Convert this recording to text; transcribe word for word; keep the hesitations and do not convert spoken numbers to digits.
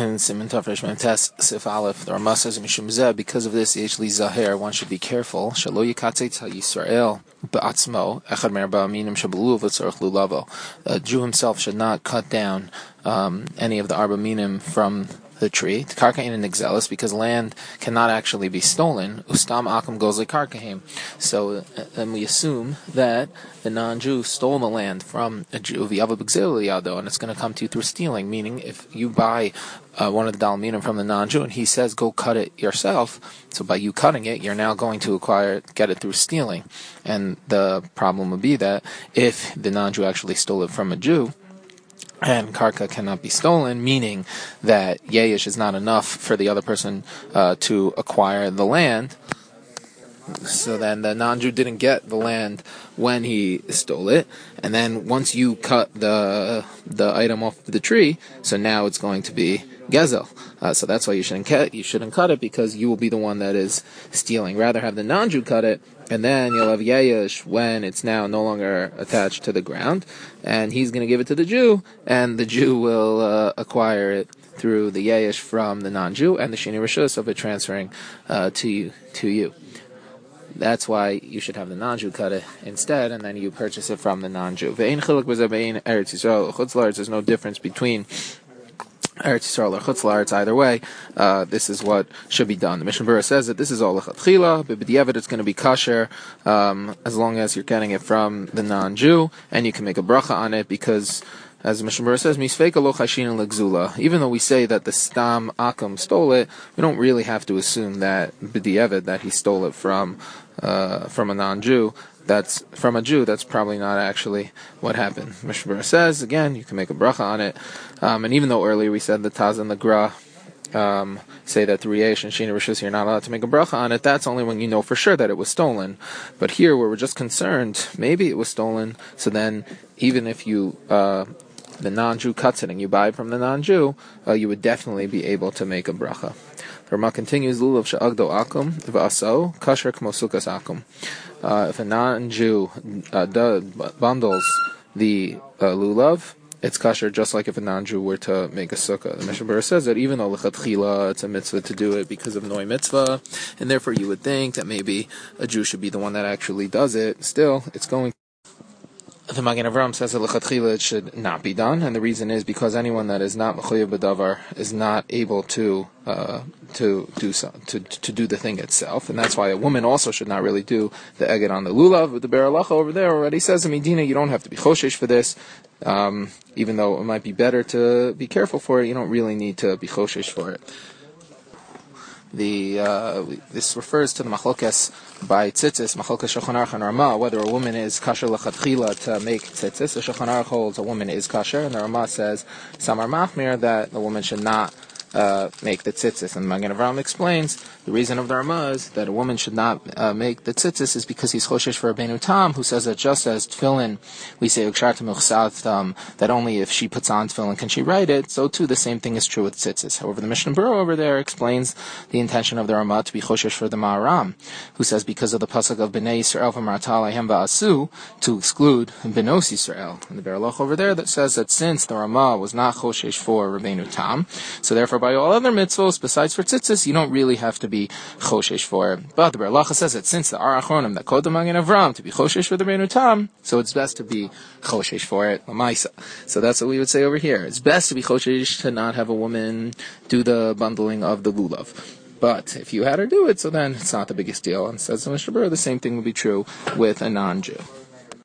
And Siman Tafresh Mem Tes Sif Aleph, the Ramah says, Mishum Zeh, because of this, Yesh Li Zahir, one should be careful. Shalo Yikatzei Tzal Yisrael Ba'atzmo Echad Merba Aminim Shabalu V'Tzorach Lulavo. A Jew himself should not cut down um, any of the Arba Minim from the tree, to karkain and exelis, because land cannot actually be stolen. Ustam akum goes like karkahim. So, and we assume that the non-Jew stole the land from a Jew, and it's going to come to you through stealing. Meaning, if you buy uh, one of the dalminim from the non-Jew, and he says go cut it yourself, so by you cutting it, you're now going to acquire it, get it through stealing. And the problem would be that if the non-Jew actually stole it from a Jew, and karka cannot be stolen, meaning that yeyish is not enough for the other person uh, to acquire the land. So then the non-Jew didn't get the land when he stole it, and then once you cut the the item off the tree, so now it's going to be gezel. Uh, so that's why you shouldn't cut. You shouldn't cut it because you will be the one that is stealing. Rather have the non-Jew cut it, and then you'll have yeyish when it's now no longer attached to the ground, and he's going to give it to the Jew, and the Jew will uh, acquire it through the yeyish from the non-Jew and the sheni rishus of it transferring uh, to you. To you. That's why you should have the non-Jew cut it instead, and then you purchase it from the non-Jew. There's no difference between Eretz Yisrael or Chutz La'aretz either way. Uh, this is what should be done. The Mishnah Berurah says that this is all lechatchila, but b'diavad it's going to be kosher um, as long as you're getting it from the non-Jew, and you can make a bracha on it because, as the Mishnah Berurah says, misfeika lo chashin legzula. Even though we say that the stam akum stole it, we don't really have to assume that b'diavad that he stole it from uh, from a non-Jew. That's from a Jew. That's probably not actually what happened. Mishnah Berurah says again, you can make a bracha on it. Um, and even though earlier we said the Taz and the Gra um, say that the Riyesh and Shina Rishus, you're not allowed to make a bracha on it, that's only when you know for sure that it was stolen. But here, where we're just concerned, maybe it was stolen, so then even if you, uh, the non-Jew cuts it and you buy it from the non-Jew, uh, you would definitely be able to make a bracha. The Ramah continues, Lulav she'agdo akum v'aso kasher k'mo sukas akum. Uh, if a non-Jew uh, bundles the uh, lulav, it's kosher just like if a non-Jew were to make a sukkah. The Mishnah Berurah says that even though lechatchila it's a mitzvah to do it because of noi mitzvah, and therefore you would think that maybe a Jew should be the one that actually does it, still it's going. The Magen Avraham says that lechatchila it should not be done, and the reason is because anyone that is not mechuyev b'davar is not able to uh, to do so, to to do the thing itself, and that's why a woman also should not really do the eged on the lulav. But the Be'er Halacha over there already says, Medina, you don't have to be choshesh for this, um, even though it might be better to be careful for it. You don't really need to be choshesh for it. The uh, this refers to the machlokes by tzitzis, machlokes Shulchan Aruch and Ramah, whether a woman is kasher lechatchila to make tzitzis. The Shulchan Aruch holds a woman is kasher, and the Ramah says samar machmir that the woman should not uh, make the tzitzis. And Magen Avraham explains the reason of the Ramah is that a woman should not uh, make the tzitzis is because he's choshesh for Rabbeinu Tam, who says that just as tefillin, we say um, that only if she puts on tefillin can she write it, so too the same thing is true with tzitzis. However, the Mishnah Berurah over there explains the intention of the Ramah to be choshesh for the Ma'aram, who says because of the pasuk of Bnei Yisrael v'marta aleihem va'asu, to exclude Benos Yisrael. And the Be'er Halacha over there that says that since the Ramah was not choshesh for Rabbeinu Tam, so therefore by all other mitzvos besides for tzitzis, you don't really have to be choshesh for it. But the Be'er Halacha says that since the Ar Achronim that quote the Magen Avraham to be choshesh for the Rabbeinu Tam, so it's best to be choshesh for it. Lamaisa. So that's what we would say over here. It's best to be choshesh to not have a woman do the bundling of the lulav. But if you had her do it, so then it's not the biggest deal. And says the Mishnah Berurah, the same thing would be true with a non-Jew.